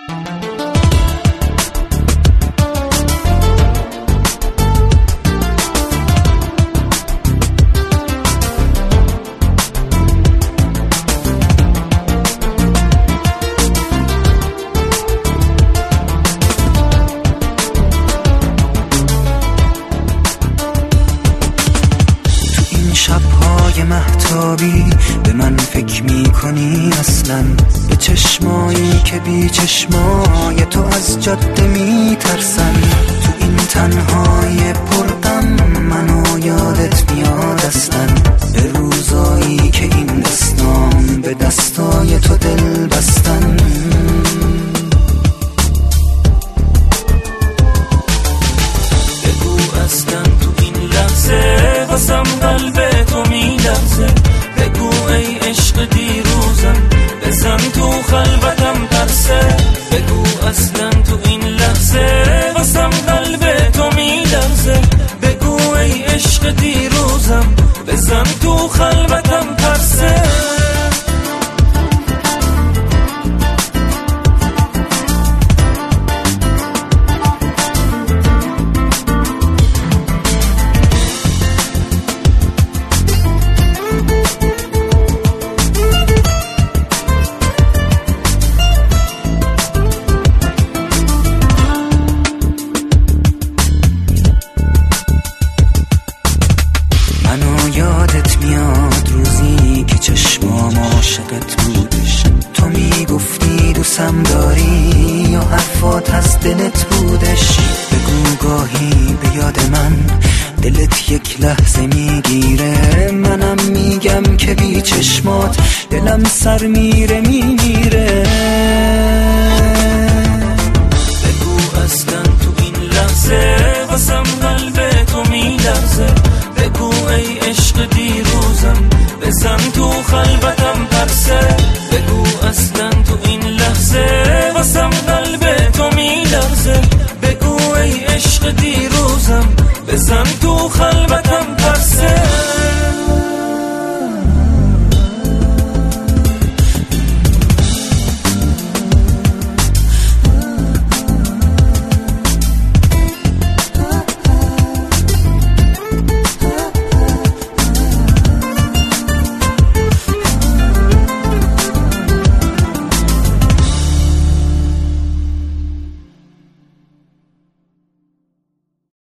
شب‌های مهتابی به من فکر می‌کنی اصلاً؟ به چشمایی که بی چشمای تو از جاده می‌ترسن. تو این تنهای پرغم منو یادت میاد اصلاً؟ به روزایی که این دستام به دستای تو دل بستن. بگو اصلاً تو این لحظه واسم قلب تو میلرزه. بگو ای عشق دیروزم بزن تو خلوتم ترسه. بگو اصلا تو این لحظه واسم قلب تو میلرزه. بگو ای عشق دیروزم بزن تو خلوتم ترسه. یادت میاد روزی که چشمام عاشقت بودش. تو میگفتی دوستم داری یا حرفات از دلت بودش. بگو گاهی به یاد من دلت یک لحظه میگیره. منم میگم که بی چشمات دلم سر میره میمیره. بگو اصلا تو این لحظه واسم قلب تو میلرزه. بگو ای عشق دیروزم بزن تو خلوت